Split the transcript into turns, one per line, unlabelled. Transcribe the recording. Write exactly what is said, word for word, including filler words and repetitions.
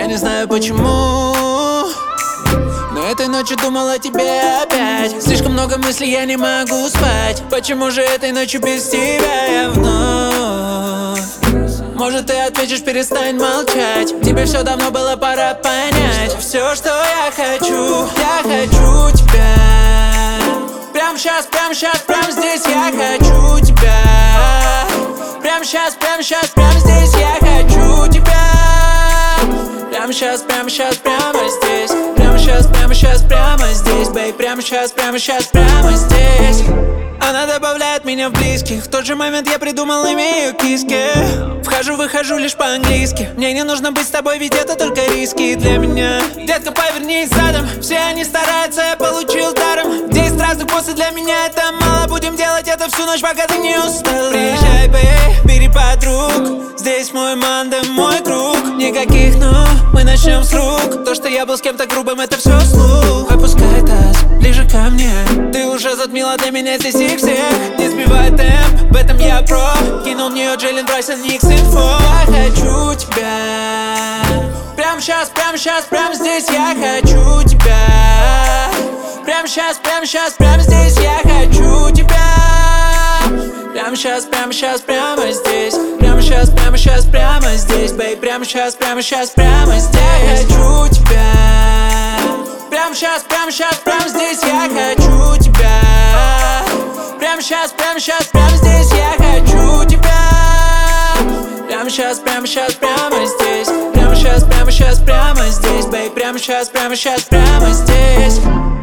Я не знаю почему, но этой ночью думал о тебе опять. Слишком много мыслей, я не могу спать. Почему же этой ночью без тебя я вновь? Может, ты ответишь, перестань молчать. Тебе все давно было пора понять. Все, что я хочу, я хочу тебя. Прям сейчас, прям сейчас, прям здесь я хочу тебя. Прям сейчас, прям сейчас, прям здесь я хочу тебя. Прям сейчас, прям сейчас, прямо здесь. Прям сейчас, прямо сейчас, прямо здесь, бей. Прям сейчас, прямо сейчас, прямо здесь. Она добавляет меня в близких. В тот же момент я придумал имя ее киски. Вхожу, выхожу лишь по-английски. Мне не нужно быть с тобой, ведь это только риски для меня. Детка, повернись задом. Все они стараются, я получил даром. Десять разных после для меня это мало. Будем делать это всю ночь, пока ты не устал. Приезжай, бэй, бери подруг. Здесь мой манда, мой круг. Никаких «но», мы начнем с рук. То, что я был с кем-то грубым, это все слух. Опускай таз, ближе ко мне. Ты уже затмила для меня здесь их всех. Не сбивай темп, в этом я про. Кинул в нее Джейлен Брайсон, Никс инфо. Я хочу тебя. Прям сейчас, прям сейчас, прям здесь я хочу тебя. Прям сейчас, прям сейчас, прям здесь я хочу тебя. Прям сейчас, прям сейчас, прямо здесь. Прям сейчас, прямо сейчас, прямо здесь, бей. Прям сейчас, прямо сейчас, прямо здесь. Я хочу тебя. Прям сейчас, прям сейчас, прям здесь я хочу тебя. Прям сейчас, прям сейчас, прям здесь я хочу тебя. Прям сейчас, прям сейчас, прямо здесь. Прям сейчас, прямо сейчас, прямо здесь, бей. Прям сейчас, прямо сейчас, прямо здесь.